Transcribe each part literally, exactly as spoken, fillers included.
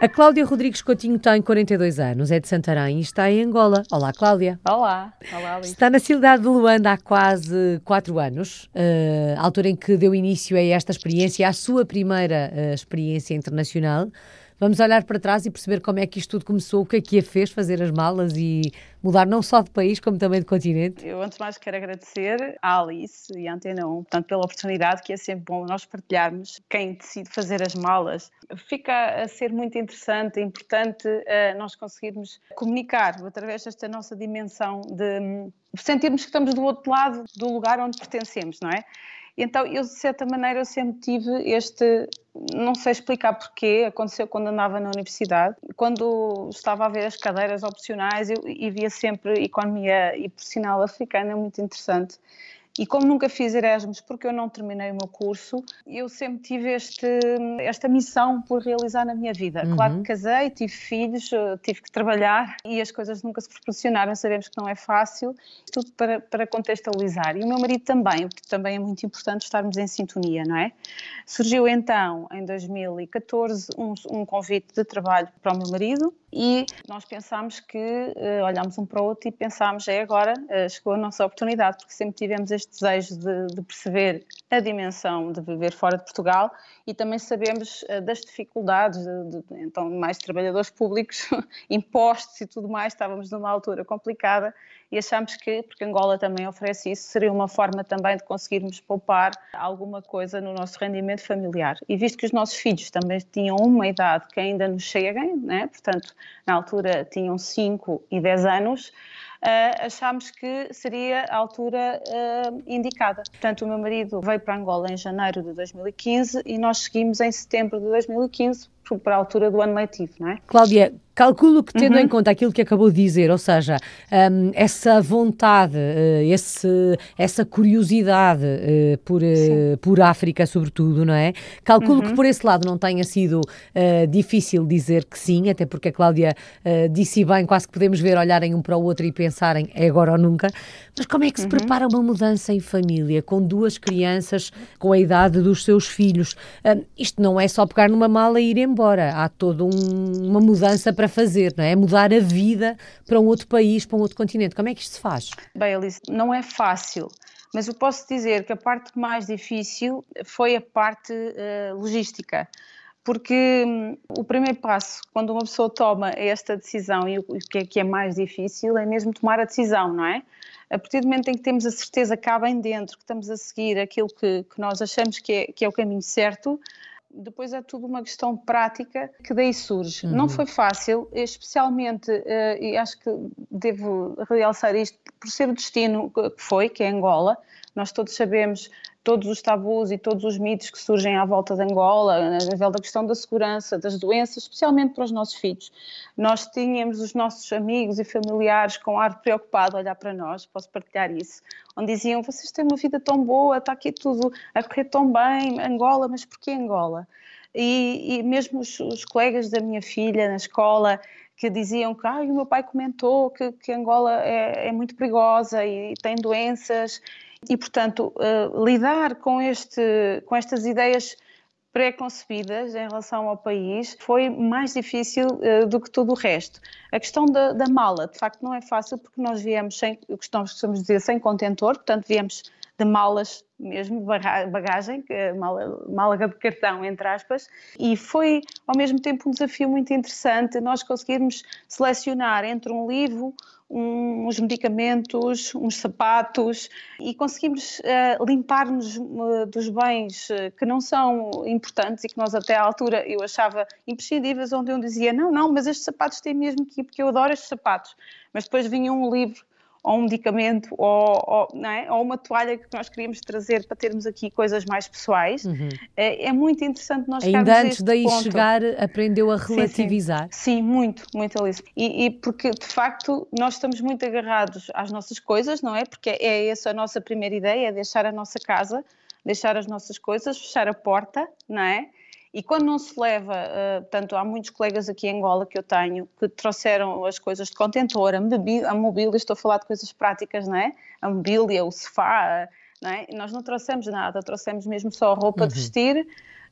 A Cláudia Rodrigues Coutinho tem quarenta e dois anos, é de Santarém e está em Angola. Olá, Cláudia. Olá. Olá, Alice. Está na cidade de Luanda há quase quatro anos, uh, altura em que deu início a esta experiência, a sua primeira uh, experiência internacional. Vamos olhar para trás e perceber como é que isto tudo começou, o que é que a fez fazer as malas e mudar não só de país, como também de continente. Eu, antes de mais, quero agradecer à Alice e à Antena um, portanto, pela oportunidade, que é sempre bom nós partilharmos quem decide fazer as malas. Fica a ser muito interessante e importante uh, nós conseguirmos comunicar através desta nossa dimensão de sentirmos que estamos do outro lado do lugar onde pertencemos, não é? Então, eu, de certa maneira, eu sempre tive este, não sei explicar porquê, aconteceu quando andava na universidade, quando estava a ver as cadeiras opcionais, eu, e via sempre economia e profissional africana, muito interessante. E como nunca fiz Erasmus, porque eu não terminei o meu curso, eu sempre tive este, esta missão por realizar na minha vida. Uhum. Claro que casei, tive filhos, tive que trabalhar e as coisas nunca se proporcionaram, sabemos que não é fácil, tudo para, para contextualizar. E o meu marido também, o que também é muito importante estarmos em sintonia, não é? Surgiu então, em dois mil e catorze, um, um convite de trabalho para o meu marido e nós pensámos que, uh, olhámos um para o outro e pensámos, é agora, uh, chegou a nossa oportunidade, porque sempre tivemos este desejo de, de perceber a dimensão de viver fora de Portugal e também sabemos uh, das dificuldades, de, de, então mais trabalhadores públicos, impostos e tudo mais, estávamos numa altura complicada e achámos que, porque Angola também oferece isso, seria uma forma também de conseguirmos poupar alguma coisa no nosso rendimento familiar. E visto que os nossos filhos também tinham uma idade que ainda nos cheguem, né? Portanto, na altura tinham cinco e dez anos, Uh, achámos que seria a altura uh, indicada. Portanto, o meu marido veio para Angola em janeiro de dois mil e quinze e nós seguimos em setembro de dois mil e quinze para a altura do ano letivo, não é? Cláudia, calculo que tendo uhum. em conta aquilo que acabou de dizer, ou seja, um, essa vontade, uh, esse, essa curiosidade uh, por, uh, por África, sobretudo, não é? Calculo uhum. que por esse lado não tenha sido uh, difícil dizer que sim, até porque a Cláudia uh, disse bem, quase que podemos ver, olharem um para o outro e pensarem é agora ou nunca. Mas como é que se uhum. prepara uma mudança em família, com duas crianças com a idade dos seus filhos? Uh, isto não é só pegar numa mala e ir embora. Embora há toda um, uma mudança para fazer, não é? Mudar a vida para um outro país, para um outro continente. Como é que isto se faz? Bem, Alice, não é fácil, mas eu posso dizer que a parte mais difícil foi a parte uh, logística, porque um, o primeiro passo, quando uma pessoa toma esta decisão, e o que é, que é mais difícil, é mesmo tomar a decisão, não é? A partir do momento em que temos a certeza que há bem dentro, que estamos a seguir aquilo que, que nós achamos que é, que é o caminho certo, depois é tudo uma questão prática que daí surge. Uhum. Não foi fácil, especialmente, uh, e acho que devo realçar isto, por ser o destino que foi, que é Angola. Nós todos sabemos todos os tabus e todos os mitos que surgem à volta de Angola, a nível da questão da segurança, das doenças, especialmente para os nossos filhos. Nós tínhamos os nossos amigos e familiares com ar preocupado a olhar para nós, posso partilhar isso, onde diziam, vocês têm uma vida tão boa, está aqui tudo a correr tão bem, Angola, mas porquê Angola? E, e mesmo os, os colegas da minha filha na escola, que diziam que ah, o meu pai comentou que, que Angola é, é muito perigosa e tem doenças. E, portanto, uh, lidar com, este, com estas ideias pré-concebidas em relação ao país foi mais difícil uh, do que tudo o resto. A questão da, da mala, de facto, não é fácil porque nós viemos sem, o que nós costumamos dizer, sem contentor, portanto, viemos de malas mesmo, bagagem, mala, mala de cartão, entre aspas, e foi, ao mesmo tempo, um desafio muito interessante nós conseguirmos selecionar entre um livro, um, uns medicamentos, uns sapatos e conseguimos uh, limpar-nos uh, dos bens uh, que não são importantes e que nós até à altura eu achava imprescindíveis, onde eu dizia, não, não, mas estes sapatos têm mesmo que ir, porque eu adoro estes sapatos, mas depois vinha um livro ou um medicamento, ou, ou, não é? Ou uma toalha que nós queríamos trazer para termos aqui coisas mais pessoais. Uhum. É, é muito interessante nós chegarmos Ainda a antes este daí ponto. chegar, aprendeu a relativizar? Sim, sim. sim muito, muito, Alice. E, e porque, de facto, nós estamos muito agarrados às nossas coisas, não é? Porque é essa a nossa primeira ideia, é deixar a nossa casa, deixar as nossas coisas, fechar a porta, não é? E quando não se leva, uh, portanto, há muitos colegas aqui em Angola que eu tenho que trouxeram as coisas de contentor, a mobília, a mobília, estou a falar de coisas práticas, não é? A mobília, o sofá, não é? E nós não trouxemos nada, trouxemos mesmo só a roupa uhum. de vestir,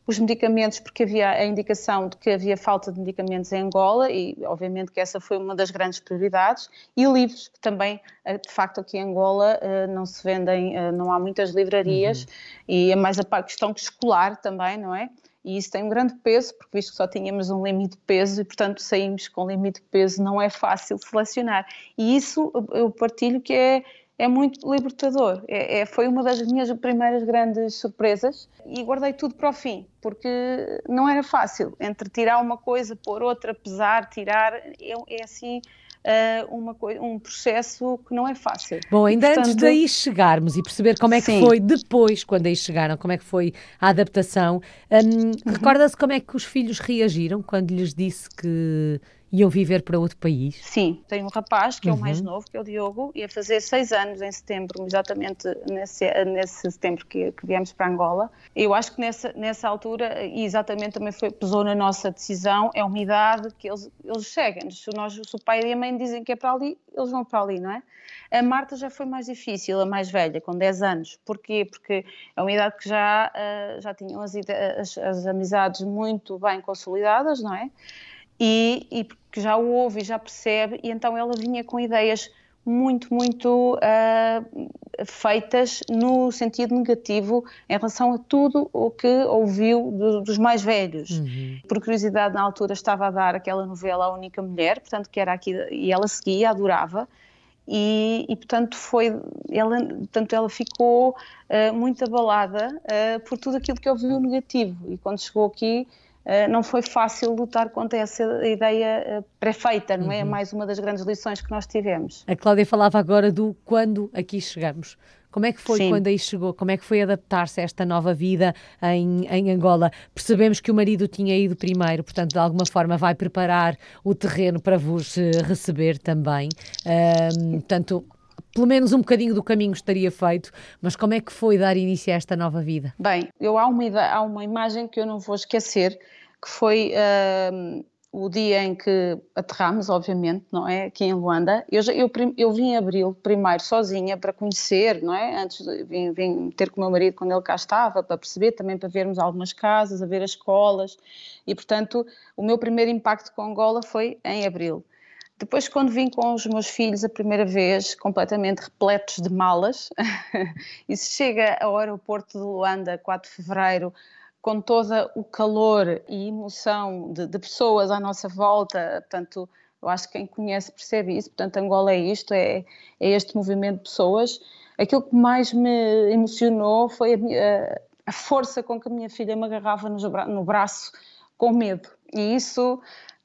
os medicamentos, porque havia a indicação de que havia falta de medicamentos em Angola e obviamente que essa foi uma das grandes prioridades, e livros, que também, de facto, aqui em Angola não se vendem, não há muitas livrarias, uhum. E é mais a questão escolar também, não é? E isso tem um grande peso, porque visto que só tínhamos um limite de peso e, portanto, saímos com limite de peso, não é fácil selecionar. E isso eu partilho que é, é muito libertador. É, é, foi uma das minhas primeiras grandes surpresas e guardei tudo para o fim, porque não era fácil. Entre tirar uma coisa, pôr outra, pesar, tirar, é, é assim... Uh, uma coi- um processo que não é fácil. Bom, ainda e, portanto... antes daí chegarmos e perceber como é que Sim. foi depois, quando aí chegaram, como é que foi a adaptação, um, uhum. recorda-se como é que os filhos reagiram quando lhes disse que iam viver para outro país? Sim, tenho um rapaz que uhum. é o mais novo, que é o Diogo, ia fazer seis anos em setembro, exatamente nesse, nesse setembro que, que viemos para Angola. Eu acho que nessa, nessa altura, e exatamente também foi, pesou na nossa decisão, é uma idade que eles, eles chegam. Se, nós, se o pai e a mãe dizem que é para ali, eles vão para ali, não é? A Marta já foi mais difícil, a mais velha, com dez anos. Porquê? Porque é uma idade que já, já tinham as, as, as amizades muito bem consolidadas, não é? E, e porque já o ouve e já percebe, e então ela vinha com ideias muito, muito uh, feitas no sentido negativo em relação a tudo o que ouviu do, dos mais velhos. Uhum. Por curiosidade, na altura estava a dar aquela novela A Única Mulher, portanto, que era aqui, e ela seguia, adorava, e, e portanto, foi, ela, portanto, ela ficou uh, muito abalada uh, por tudo aquilo que ouviu negativo, e quando chegou aqui, Uh, não foi fácil lutar contra essa ideia uh, pré-feita, não é? Uhum. Mais uma das grandes lições que nós tivemos. A Cláudia falava agora do quando aqui chegamos. Como é que foi Sim. quando aí chegou? Como é que foi adaptar-se a esta nova vida em, em Angola? Percebemos que o marido tinha ido primeiro, portanto, de alguma forma vai preparar o terreno para vos receber também. Uh, portanto... Pelo menos um bocadinho do caminho estaria feito, mas como é que foi dar início a esta nova vida? Bem, eu, há, uma, há uma imagem que eu não vou esquecer, que foi uh, o dia em que aterramos, obviamente, não é? Aqui em Luanda. Eu, eu, eu vim em abril, primeiro, sozinha, para conhecer, não é? Antes de, vim, vim ter com o meu marido quando ele cá estava, para perceber, também para vermos algumas casas, a ver as escolas. E, portanto, o meu primeiro impacto com Angola foi em abril. Depois, quando vim com os meus filhos a primeira vez, completamente repletos de malas, e se chega ao aeroporto de Luanda, quatro de fevereiro, com todo o calor e emoção de, de pessoas à nossa volta, portanto, eu acho que quem conhece percebe isso, portanto, Angola é isto, é, é este movimento de pessoas. Aquilo que mais me emocionou foi a, a força com que a minha filha me agarrava no, no braço, com medo, e isso...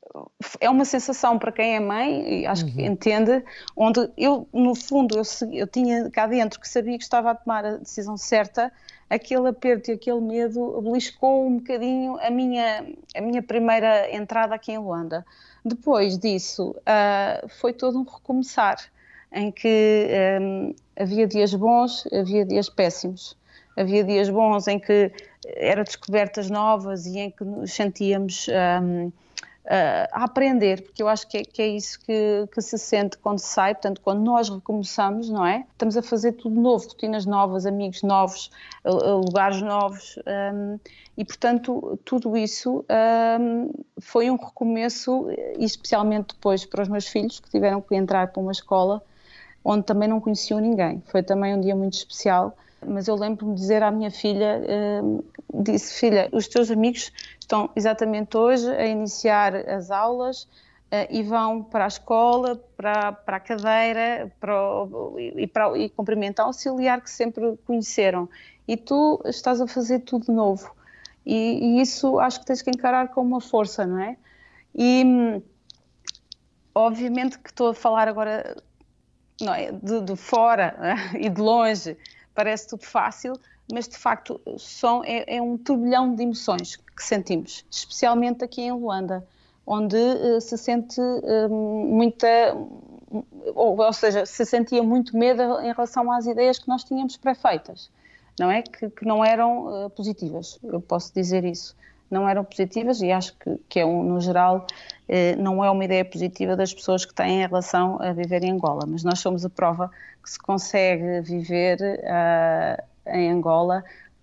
é uma sensação para quem é mãe, e acho uhum. que entende, onde eu, no fundo, eu, eu tinha cá dentro que sabia que estava a tomar a decisão certa, aquele aperto e aquele medo beliscou um bocadinho a minha, a minha primeira entrada aqui em Luanda. Depois disso, uh, foi todo um recomeçar, em que um, havia dias bons, havia dias péssimos. Havia dias bons em que eram descobertas novas e em que nos sentíamos... Um, Uh, a aprender, porque eu acho que é, que é isso que, que se sente quando se sai, portanto, quando nós recomeçamos, não é? Estamos a fazer tudo novo, rotinas novas, amigos novos, uh, lugares novos, um, e, portanto, tudo isso um, foi um recomeço, e especialmente depois para os meus filhos, que tiveram que entrar para uma escola onde também não conheciam ninguém. Foi também um dia muito especial, mas eu lembro-me de dizer à minha filha, uh, disse, filha, os teus amigos estão exatamente hoje a iniciar as aulas uh, e vão para a escola, para, para a cadeira para o, e, para, e cumprimentar o auxiliar que sempre conheceram. E tu estás a fazer tudo de novo. E, e isso acho que tens que encarar com uma força, não é? E obviamente que estou a falar agora não é, de, de fora, não é? E de longe, parece tudo fácil, mas de facto são, é, é um turbilhão de emoções que sentimos, especialmente aqui em Luanda, onde uh, se sente uh, muita, ou, ou seja, se sentia muito medo em relação às ideias que nós tínhamos pré-feitas, não é? Que, que não eram uh, positivas, eu posso dizer isso. Não eram positivas e acho que, que é um, no geral, eh, não é uma ideia positiva das pessoas que têm em relação a viver em Angola, mas nós somos a prova que se consegue viver uh, em Angola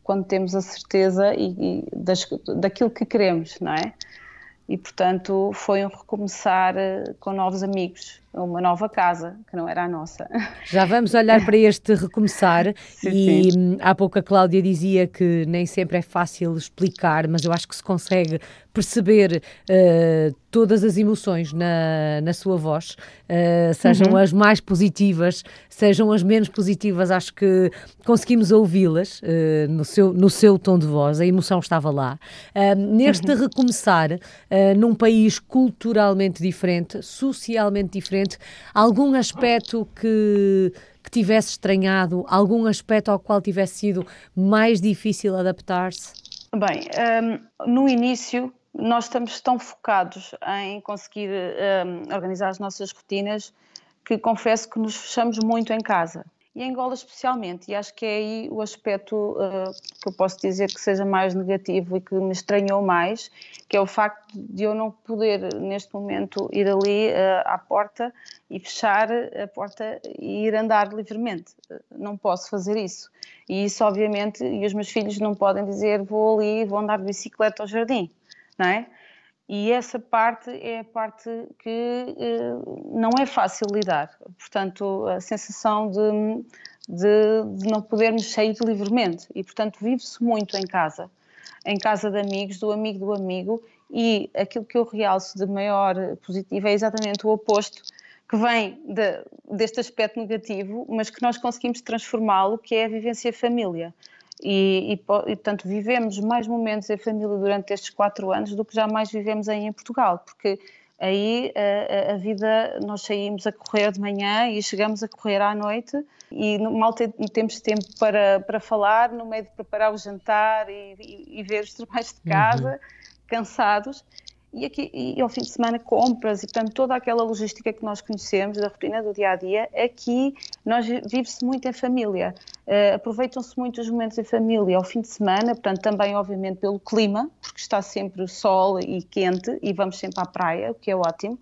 quando temos a certeza e, e das, daquilo que queremos, não é? E, portanto, foi um recomeçar com novos amigos, uma nova casa, que não era a nossa. Já vamos olhar para este recomeçar. Sim, e sim. Há pouco a Cláudia dizia que nem sempre é fácil explicar, mas eu acho que se consegue perceber uh, todas as emoções na, na sua voz, uh, sejam uhum. as mais positivas, sejam as menos positivas, acho que conseguimos ouvi-las uh, no, seu, no seu tom de voz, a emoção estava lá. Uh, neste uhum. recomeçar, uh, num país culturalmente diferente, socialmente diferente, algum aspecto que, que tivesse estranhado, algum aspecto ao qual tivesse sido mais difícil adaptar-se? Bem, um, no início nós estamos tão focados em conseguir um, organizar as nossas rotinas que confesso que nos fechamos muito em casa. E em Angola especialmente, e acho que é aí o aspecto uh, que eu posso dizer que seja mais negativo e que me estranhou mais, que é o facto de eu não poder neste momento ir ali uh, à porta e fechar a porta e ir andar livremente. Não posso fazer isso. E isso obviamente, e os meus filhos não podem dizer vou ali, vou andar de bicicleta ao jardim, não é? E essa parte é a parte que eh, não é fácil lidar. Portanto, a sensação de, de, de não podermos sair livremente. E, portanto, vive-se muito em casa. Em casa de amigos, do amigo do amigo. E aquilo que eu realço de maior positivo é exatamente o oposto, que vem de, deste aspecto negativo, mas que nós conseguimos transformá-lo, que é a vivência família. E, e, e, portanto, vivemos mais momentos em família durante estes quatro anos do que jamais vivemos aí em Portugal, porque aí a, a vida, nós saímos a correr de manhã e chegamos a correr à noite e mal temos tempo para, para falar, no meio de preparar o jantar e, e, e ver os trabalhos de casa, uhum. cansados. E, aqui, e ao fim de semana compras e, portanto, toda aquela logística que nós conhecemos da rotina do dia-a-dia, aqui nós vive-se muito em família. Uh, aproveitam-se muito os momentos em família ao fim de semana, portanto, também, obviamente, pelo clima, porque está sempre sol e quente e vamos sempre à praia, o que é ótimo.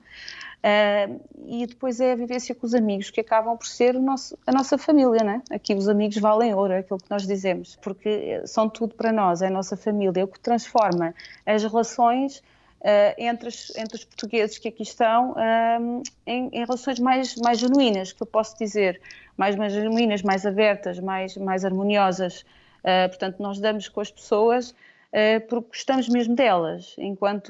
Uh, e depois é a vivência com os amigos, que acabam por ser o nosso, a nossa família, não é? Aqui os amigos valem ouro, é aquilo que nós dizemos, porque são tudo para nós, é a nossa família, é o que transforma as relações Uh, entre, os, entre os portugueses que aqui estão um, em, em relações mais, mais genuínas, que eu posso dizer, mais, mais genuínas, mais abertas, mais, mais harmoniosas. Uh, portanto, nós damos com as pessoas uh, porque gostamos mesmo delas, enquanto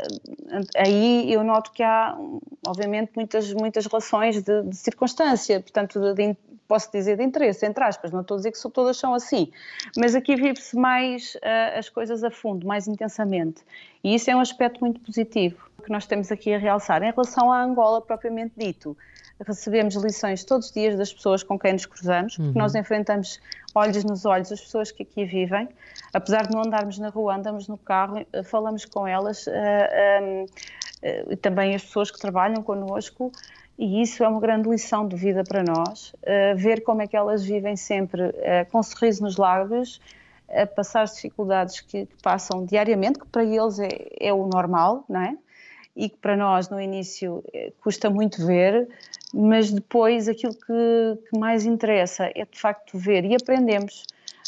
uh, aí eu noto que há, obviamente, muitas, muitas relações de, de circunstância, portanto, de, de, posso dizer de interesse, entre aspas, não estou a dizer que todas são assim, mas aqui vive-se mais uh, as coisas a fundo, mais intensamente, e isso é um aspecto muito positivo que nós temos aqui a realçar. Em relação à Angola, propriamente dito, recebemos lições todos os dias das pessoas com quem nos cruzamos, porque uhum. nós enfrentamos olhos nos olhos as pessoas que aqui vivem, apesar de não andarmos na rua, andamos no carro, falamos com elas, uh, um, uh, também as pessoas que trabalham connosco. E isso é uma grande lição de vida para nós, uh, ver como é que elas vivem sempre uh, com um sorriso nos lábios, a uh, passar as dificuldades que, que passam diariamente, que para eles é, é o normal, não é? E que para nós no início uh, custa muito ver, mas depois aquilo que, que mais interessa é de facto ver e aprendemos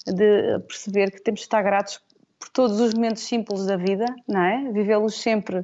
de perceber que temos de estar gratos por todos os momentos simples da vida, não é? Vivê-los sempre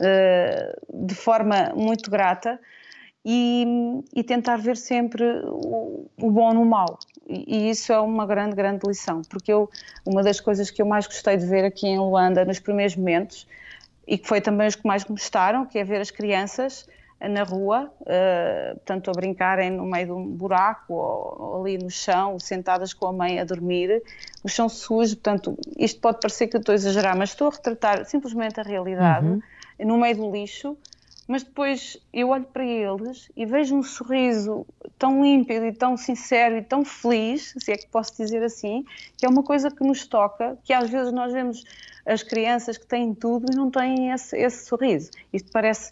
uh, de forma muito grata. E, e tentar ver sempre o, o bom no mau. E, e isso é uma grande, grande lição, porque eu, uma das coisas que eu mais gostei de ver aqui em Luanda nos primeiros momentos, e que foi também os que mais gostaram, que é ver as crianças na rua, uh, portanto a brincarem no meio de um buraco ou, ou ali no chão, sentadas com a mãe a dormir, o chão sujo, portanto isto pode parecer que eu estou a exagerar, mas estou a retratar simplesmente a realidade, uhum. no meio do lixo. Mas depois eu olho para eles e vejo um sorriso tão límpido e tão sincero e tão feliz, se é que posso dizer assim, que é uma coisa que nos toca, que às vezes nós vemos as crianças que têm tudo e não têm esse, esse sorriso. Isto parece,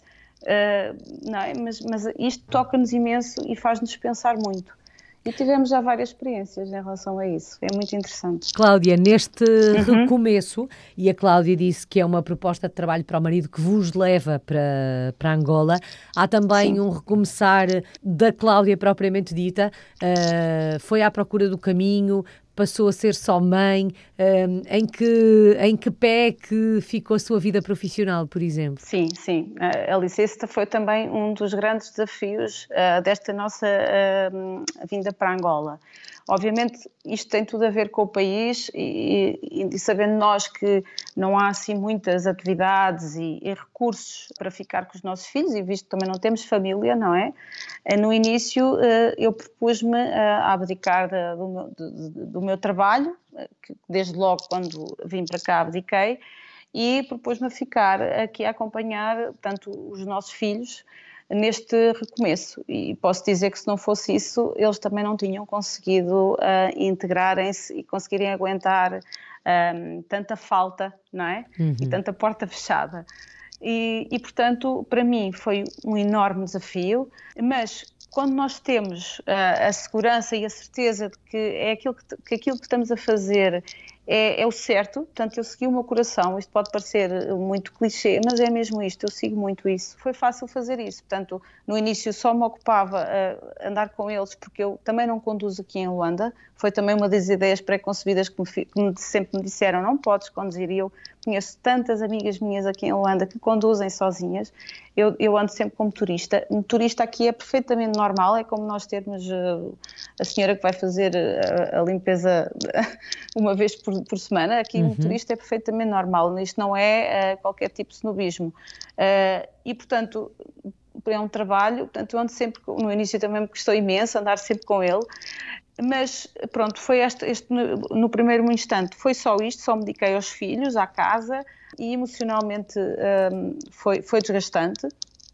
uh, não é? mas, mas isto toca-nos imenso e faz-nos pensar muito. E tivemos já várias experiências em relação a isso, é muito interessante. Cláudia, neste uhum. recomeço, e a Cláudia disse que é uma proposta de trabalho para o marido que vos leva para, para Angola, há também Sim. um recomeçar da Cláudia propriamente dita, uh, foi à procura do caminho, passou a ser só mãe? Um, em, que, em que pé é que ficou a sua vida profissional, por exemplo? Sim, sim. Alice, esse foi também um dos grandes desafios uh, desta nossa uh, vinda para Angola. Obviamente, isto tem tudo a ver com o país e, e, e sabendo nós que não há assim muitas atividades e, e recursos para ficar com os nossos filhos, e visto que também não temos família, não é? No início, eu propus-me a abdicar do meu, do, do meu trabalho, que desde logo quando vim para cá abdiquei, e propus-me a ficar aqui a acompanhar, portanto, os nossos filhos neste recomeço. E posso dizer que se não fosse isso, eles também não tinham conseguido uh, integrarem-se e conseguirem aguentar um, tanta falta, não é? Uhum. E tanta porta fechada. E, e, portanto, para mim foi um enorme desafio, mas quando nós temos uh, a segurança e a certeza de que, é aquilo que, que aquilo que estamos a fazer É, é o certo, portanto eu segui o meu coração, isto pode parecer muito clichê, mas é mesmo isto, eu sigo muito isso. Foi fácil fazer isso, portanto no início só me ocupava a andar com eles porque eu também não conduzo aqui em Luanda, foi também uma das ideias pré-concebidas que, me, que me, sempre me disseram, não podes conduzir, e eu conheço tantas amigas minhas aqui em Luanda que conduzem sozinhas, eu, eu ando sempre como motorista. Motorista aqui é perfeitamente normal, é como nós termos uh, a senhora que vai fazer a, a limpeza uma vez por, por semana, aqui o uhum. motorista é perfeitamente normal, isto não é uh, qualquer tipo de snobismo. Uh, e, portanto, é um trabalho, portanto, eu ando sempre, no início também me custou imenso andar sempre com ele, mas pronto, foi este, este no, no primeiro instante, foi só isto, só me dediquei aos filhos, à casa, e emocionalmente um, foi, foi desgastante.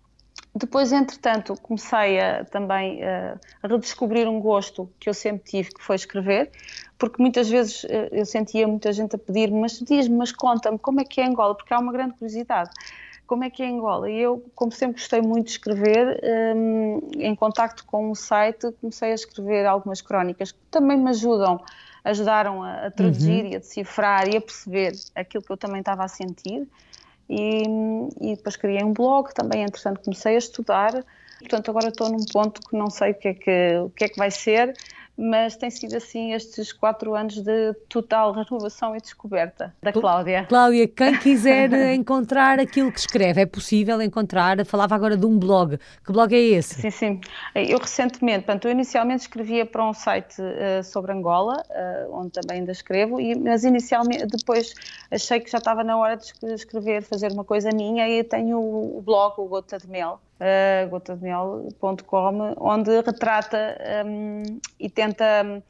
Depois, entretanto, comecei a, também a, a redescobrir um gosto que eu sempre tive, que foi escrever, porque muitas vezes eu sentia muita gente a pedir-me, mas diz-me, mas conta-me, como é que é Angola? Porque há uma grande curiosidade. Como é que é Angola? E eu, como sempre gostei muito de escrever, um, em contacto com um site, comecei a escrever algumas crónicas que também me ajudam, ajudaram a, a traduzir uhum. e a decifrar e a perceber aquilo que eu também estava a sentir. E, e depois criei um blog, também entretanto comecei a estudar, portanto agora estou num ponto que não sei o que é que, o que, é que vai ser, mas tem sido assim estes quatro anos de total renovação e descoberta da Cláudia. Cláudia, quem quiser encontrar aquilo que escreve, é possível encontrar, falava agora de um blog, que blog é esse? Sim, sim, eu recentemente, portanto, eu inicialmente escrevia para um site uh, sobre Angola, uh, onde também ainda escrevo, e, mas inicialmente, depois achei que já estava na hora de escrever, fazer uma coisa minha, e tenho o, o blog, o Gota de Mel, Uh, gota de mel ponto com, onde retrata um, e tenta um,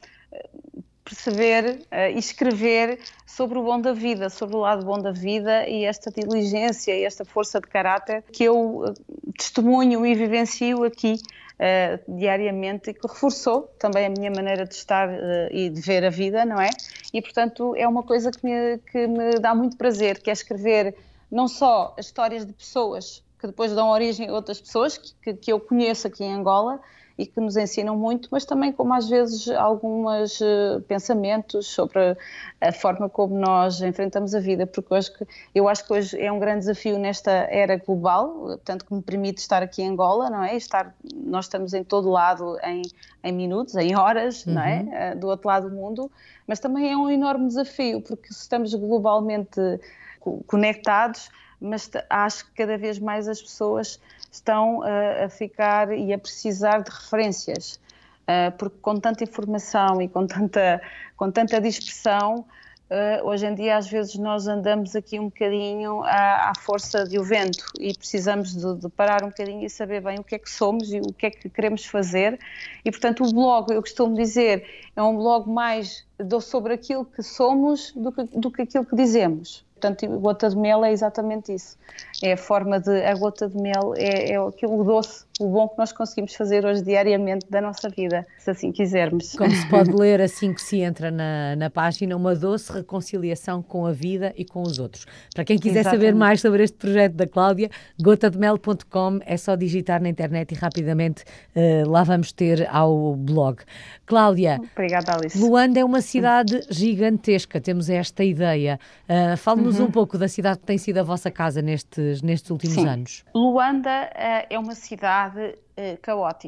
perceber uh, e escrever sobre o bom da vida, sobre o lado bom da vida e esta diligência e esta força de caráter que eu uh, testemunho e vivencio aqui uh, diariamente e que reforçou também a minha maneira de estar uh, e de ver a vida, não é? E, portanto, é uma coisa que me, que me dá muito prazer, que é escrever não só as histórias de pessoas que depois dão origem a outras pessoas que, que eu conheço aqui em Angola e que nos ensinam muito, mas também como às vezes alguns uh, pensamentos sobre a forma como nós enfrentamos a vida, porque hoje, eu acho que hoje é um grande desafio nesta era global, portanto que me permite estar aqui em Angola, não é? Estar, nós estamos em todo lado em, em minutos, em horas, uhum. não é? Uh, do outro lado do mundo, mas também é um enorme desafio, porque se estamos globalmente conectados, mas acho que cada vez mais as pessoas estão uh, a ficar e a precisar de referências, uh, porque com tanta informação e com tanta, com tanta dispersão, uh, hoje em dia às vezes nós andamos aqui um bocadinho à, à força do vento e precisamos de, de parar um bocadinho e saber bem o que é que somos e o que é que queremos fazer. E portanto o blog, eu costumo dizer, é um blog mais sobre aquilo que somos do que, do que aquilo que dizemos. Portanto, a gota de mel é exatamente isso. É a forma de... A gota de mel é, é aquilo doce, o bom que nós conseguimos fazer hoje diariamente da nossa vida, se assim quisermos. Como se pode ler assim que se entra na, na página, uma doce reconciliação com a vida e com os outros. Para quem quiser exatamente. Saber mais sobre este projeto da Cláudia, gota de mel ponto com, é só digitar na internet e rapidamente uh, lá vamos ter ao blog. Cláudia, obrigada, Alice. Luanda é uma cidade gigantesca, temos esta ideia. Uh, Fale-nos uhum. um pouco da cidade que tem sido a vossa casa nestes, nestes últimos Sim. anos. Luanda uh, é uma cidade uh, caótica.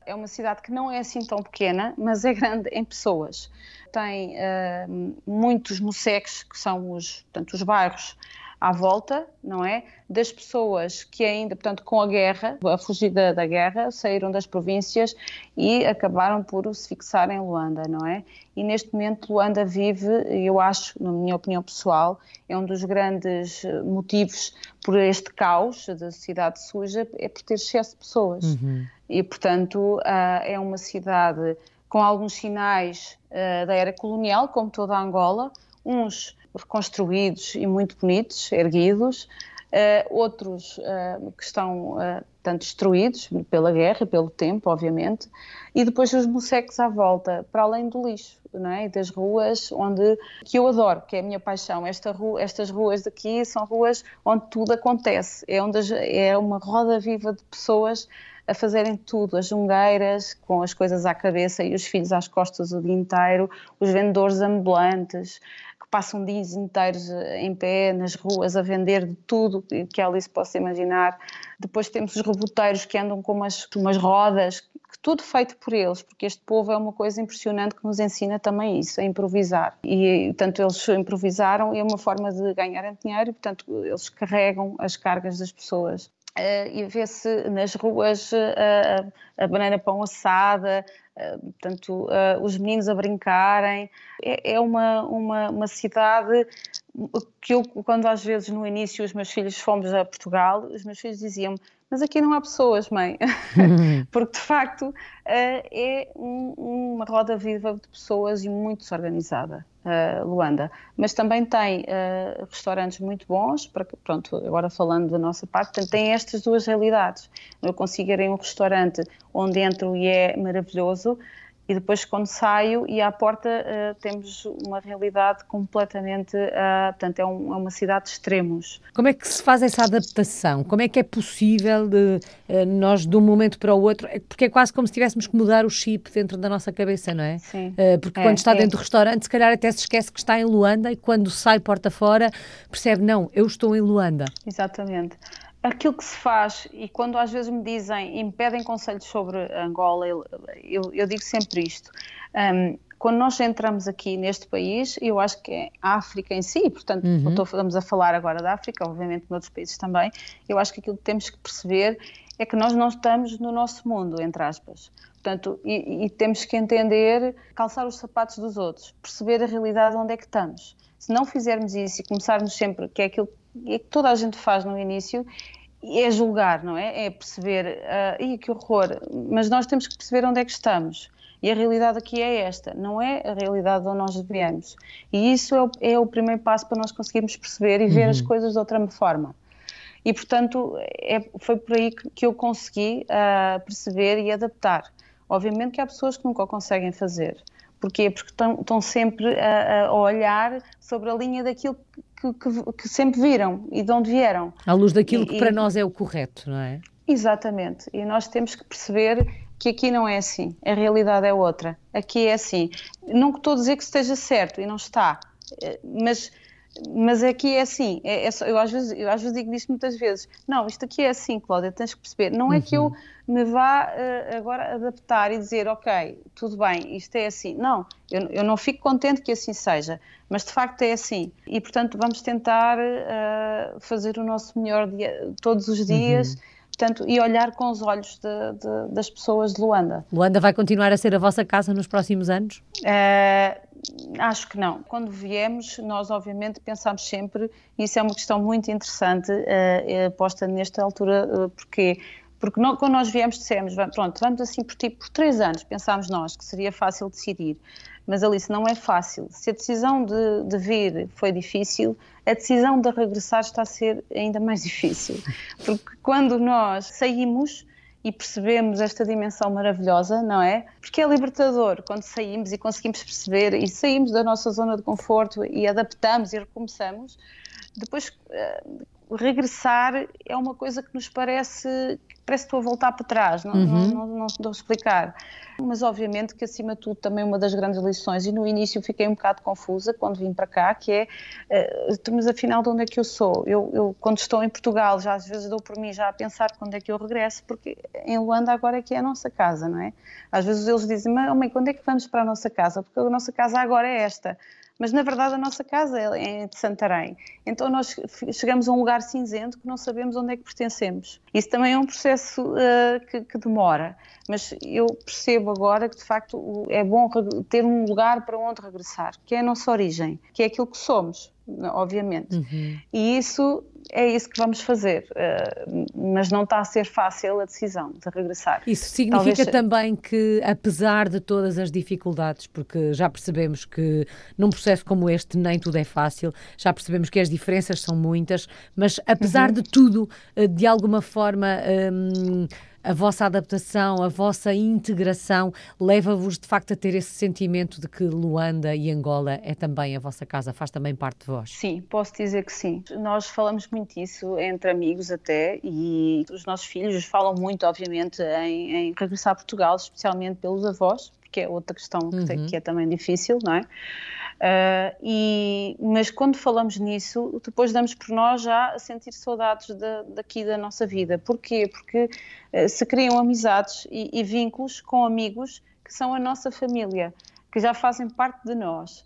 É uma cidade que não é assim tão pequena, mas é grande em pessoas. Tem uh, muitos museques, que são os, portanto, os bairros à volta, não é? Das pessoas que ainda, portanto, com a guerra, a fugida da guerra, saíram das províncias e acabaram por se fixar em Luanda, não é? E neste momento Luanda vive, eu acho, na minha opinião pessoal, é um dos grandes motivos por este caos da cidade suja, é por ter excesso de pessoas. Uhum. E, portanto, é uma cidade com alguns sinais da era colonial, como toda a Angola, uns reconstruídos e muito bonitos, erguidos, uh, outros uh, que estão uh, tanto destruídos pela guerra, pelo tempo, obviamente, e depois os museques à volta, para além do lixo, não é? E das ruas onde, que eu adoro, que é a minha paixão. Esta rua, estas ruas daqui são ruas onde tudo acontece, é, onde, é uma roda viva de pessoas a fazerem tudo, as jungueiras com as coisas à cabeça e os filhos às costas o dia inteiro, os vendedores ambulantes, passam dias inteiros em pé nas ruas a vender de tudo que a Alice possa imaginar. Depois temos os roboteiros que andam com umas, umas rodas, que tudo feito por eles, porque este povo é uma coisa impressionante que nos ensina também isso, a improvisar. E, portanto, eles improvisaram e é uma forma de ganharem dinheiro e, portanto, eles carregam as cargas das pessoas. Uh, e vê-se nas ruas uh, a banana pão assada, uh, portanto, uh, os meninos a brincarem. É, é uma, uma, uma cidade que eu, quando às vezes no início os meus filhos fomos a Portugal, os meus filhos diziam-me: mas aqui não há pessoas, mãe. Porque de facto uh, é um, uma roda viva de pessoas e muito desorganizada, uh, Luanda. Mas também tem uh, restaurantes muito bons, para, pronto, agora falando da nossa parte, portanto, tem estas duas realidades. Eu consigo ir em um restaurante onde entro e é maravilhoso, e depois quando saio e à porta uh, temos uma realidade completamente, uh, portanto é, um, é uma cidade de extremos. Como é que se faz essa adaptação? Como é que é possível de, uh, nós de um momento para o outro, porque é quase como se tivéssemos que mudar o chip dentro da nossa cabeça, não é? Sim. Uh, porque é, quando está é. dentro do restaurante, se calhar até se esquece que está em Luanda e quando sai porta fora percebe, não, eu estou em Luanda. Exatamente. Aquilo que se faz, e quando às vezes me dizem e me pedem conselhos sobre Angola, eu, eu, eu digo sempre isto. Um, quando nós entramos aqui neste país, eu acho que é a África em si, portanto, uhum. estou, estamos a falar agora da África, obviamente noutros países também, eu acho que aquilo que temos que perceber é que nós não estamos no nosso mundo, entre aspas. Portanto, e, e temos que entender, calçar os sapatos dos outros, perceber a realidade onde é que estamos. Se não fizermos isso e começarmos sempre, que é aquilo que toda a gente faz no início, é julgar, não é? É perceber, uh, ih, que horror, mas nós temos que perceber onde é que estamos. E a realidade aqui é esta, não é a realidade de onde nós viemos. E isso é o, é o primeiro passo para nós conseguirmos perceber e ver uhum. as coisas de outra forma. E, portanto, é, foi por aí que, que eu consegui uh, perceber e adaptar. Obviamente que há pessoas que nunca o conseguem fazer. Porquê? Porque estão, estão sempre a, a olhar sobre a linha daquilo que, que, que sempre viram e de onde vieram. À luz daquilo e, que para e, nós é o correto, não é? Exatamente. E nós temos que perceber que aqui não é assim. A realidade é outra. Aqui é assim. Não estou a dizer que esteja certo e não está, mas... Mas aqui é assim, é, é só, eu, às vezes, eu às vezes digo isto muitas vezes, não, isto aqui é assim, Cláudia, tens que perceber, não é uhum. que eu me vá uh, agora adaptar e dizer, ok, tudo bem, isto é assim, não, eu, eu não fico contente que assim seja, mas de facto é assim, e portanto vamos tentar uh, fazer o nosso melhor dia, todos os dias, uhum. portanto, e olhar com os olhos de, de, das pessoas de Luanda. Luanda vai continuar a ser a vossa casa nos próximos anos? Uh, Acho que não. Quando viemos, nós obviamente pensámos sempre, e isso é uma questão muito interessante, uh, posta nesta altura, uh, porque, porque não, quando nós viemos dissemos, pronto, vamos assim por, tipo, por três anos, pensámos nós que seria fácil decidir, mas Alice, não é fácil. Se a decisão de, de vir foi difícil, a decisão de regressar está a ser ainda mais difícil, porque quando nós saímos e percebemos esta dimensão maravilhosa, não é? Porque é libertador quando saímos e conseguimos perceber e saímos da nossa zona de conforto e adaptamos e recomeçamos. Depois, uh, regressar é uma coisa que nos parece parece que estou a voltar para trás, não, Uhum. não, não, não estou a explicar. Mas obviamente que acima de tudo também uma das grandes lições, e no início fiquei um bocado confusa quando vim para cá, que é, uh, mas afinal de onde é que eu sou? Eu, eu quando estou em Portugal já às vezes dou por mim já a pensar quando é que eu regresso, porque em Luanda agora é que é a nossa casa, não é? Às vezes eles dizem, mas mãe, quando é que vamos para a nossa casa? Porque a nossa casa agora é esta. Mas, na verdade, a nossa casa é de Santarém. Então, nós chegamos a um lugar cinzento que não sabemos onde é que pertencemos. Isso também é um processo uh, que, que demora. Mas eu percebo agora que, de facto, é bom ter um lugar para onde regressar, que é a nossa origem, que é aquilo que somos, obviamente. Uhum. E isso é isso que vamos fazer, uh, mas não está a ser fácil a decisão de regressar. Isso significa Talvez... também que, apesar de todas as dificuldades, porque já percebemos que num processo como este nem tudo é fácil, já percebemos que as diferenças são muitas, mas apesar uhum. de tudo, de alguma forma... Um, a vossa adaptação, a vossa integração leva-vos de facto a ter esse sentimento de que Luanda e Angola é também a vossa casa, faz também parte de vós? Sim, posso dizer que sim. Nós falamos muito isso entre amigos até, e os nossos filhos falam muito, obviamente, em, em regressar a Portugal, especialmente pelos avós, porque é outra questão que, tem, que é também difícil, não é? Uh, e, mas quando falamos nisso, depois damos por nós já a sentir saudades de, daqui da nossa vida. Porquê? Porque uh, se criam amizades e, e vínculos com amigos que são a nossa família, que já fazem parte de nós.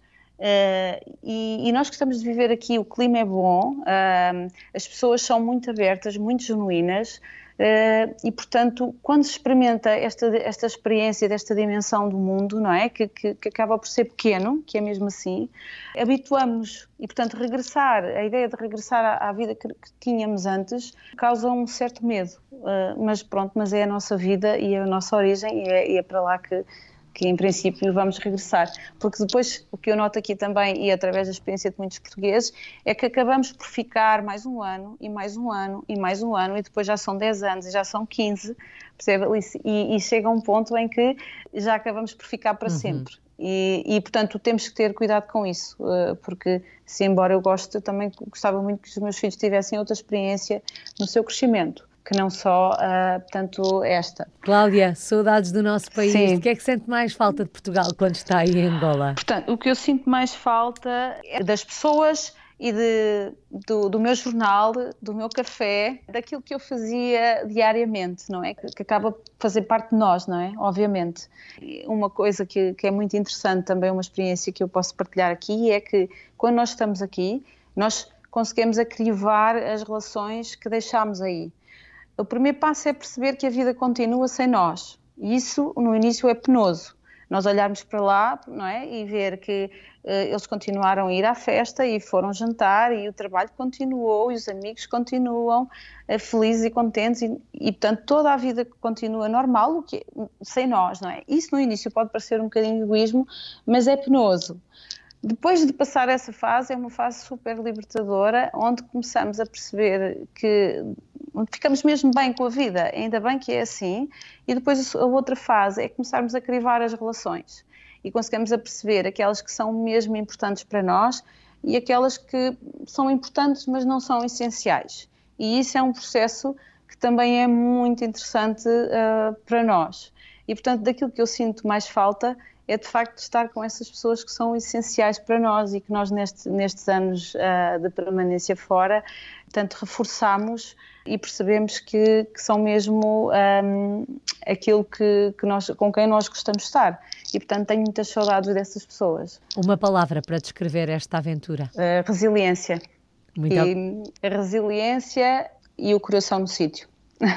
Uh, e, e nós gostamos de viver aqui, o clima é bom, uh, as pessoas são muito abertas, muito genuínas. Uh, e, portanto, quando se experimenta esta, esta experiência desta dimensão do mundo, não é? Que, que, que acaba por ser pequeno, que é mesmo assim, habituamos-nos e, portanto, regressar, a ideia de regressar à, à vida que, que tínhamos antes causa um certo medo, uh, mas pronto, mas é a nossa vida e a nossa origem e é, e é para lá que que em princípio vamos regressar, porque depois o que eu noto aqui também e através da experiência de muitos portugueses é que acabamos por ficar mais um ano e mais um ano e mais um ano e depois já são dez anos e já são quinze, percebe? E, e chega um ponto em que já acabamos por ficar para uhum. sempre e, e portanto temos que ter cuidado com isso, porque se embora eu goste, eu também gostava muito que os meus filhos tivessem outra experiência no seu crescimento, que não só, uh, portanto, esta. Cláudia, saudades do nosso país. Sim. O que é que sente mais falta de Portugal quando está aí em Angola? Portanto, o que eu sinto mais falta é das pessoas e de, do, do meu jornal, do meu café, daquilo que eu fazia diariamente, não é? Que, que acaba por fazer parte de nós, não é? Obviamente. Uma coisa que, que é muito interessante também, uma experiência que eu posso partilhar aqui, é que quando nós estamos aqui, nós conseguimos acrivar as relações que deixámos aí. O primeiro passo é perceber que a vida continua sem nós. E isso, no início, é penoso. Nós olharmos para lá, não é? E ver que uh, eles continuaram a ir à festa e foram jantar e o trabalho continuou e os amigos continuam uh, felizes e contentes e, e, portanto, toda a vida continua normal, o que, sem nós, não é? Isso, no início, pode parecer um bocadinho de egoísmo, mas é penoso. Depois de passar essa fase, é uma fase super libertadora, onde começamos a perceber que onde ficamos mesmo bem com a vida, ainda bem que é assim, e depois a outra fase é começarmos a crivar as relações e conseguimos a perceber aquelas que são mesmo importantes para nós e aquelas que são importantes mas não são essenciais. E isso é um processo que também é muito interessante uh, para nós. E, portanto, daquilo que eu sinto mais falta é, de facto, estar com essas pessoas que são essenciais para nós e que nós, neste, nestes anos uh, de permanência fora, portanto, reforçamos e percebemos que, que são mesmo um, aquilo que, que nós, com quem nós gostamos de estar. E, portanto, tenho muitas saudades dessas pessoas. Uma palavra para descrever esta aventura? Uh, resiliência. Muito e, a resiliência e o coração no sítio.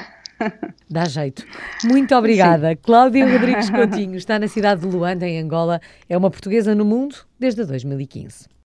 Dá jeito. Muito obrigada. Sim. Cláudia Rodrigues Coutinho está na cidade de Luanda, em Angola. É uma portuguesa no mundo desde dois mil e quinze.